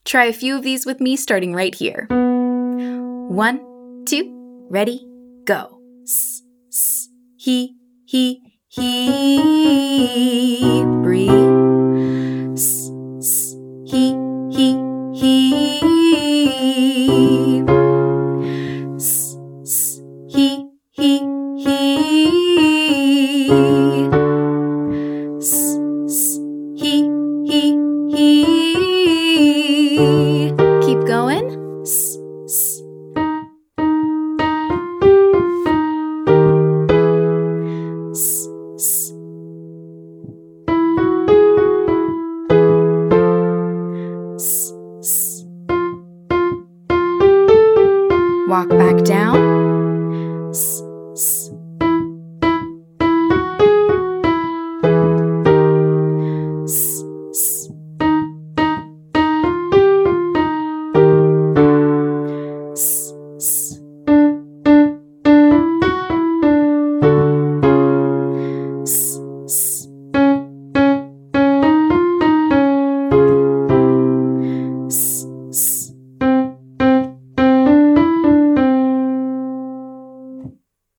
Try a few of these with me starting right here. 1, 2, ready, go. S, s, he, breathe. S, s, he, S, s, he, S, s, he. Keep going. S, s. S, s. S, s. Walk back down.